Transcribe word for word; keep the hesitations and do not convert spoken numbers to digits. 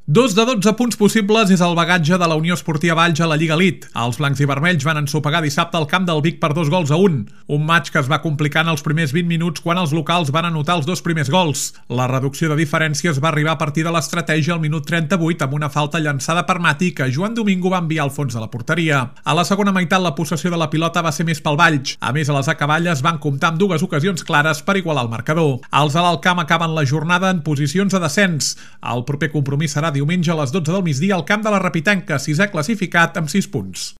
Dos de dotze punts possibles és el bagatge de la Unió Esportiva Valls a la Lliga Elite. Els blancs i vermells van ensopegar dissabte al camp del Vic per dos gols a un. Un maig que es va complicar en els primers vint minuts quan els locals van anotar els dos primers gols. La reducció de diferències va arribar a partir de l'estratègia al minut trenta-vuit amb una falta llançada per Mati que Joan Domingo va enviar al fons de la porteria. A la segona meitat la possessió de la pilota va ser més pel Valls. A més, a les acaballes van comptar amb dues ocasions clares per igualar el marcador. Els de l'Alt Camp acaben la jornada en posicions de descens. El proper compromís serà diumenge a les dotze del migdia al camp de la Repitenca, sisè classificat amb sis punts.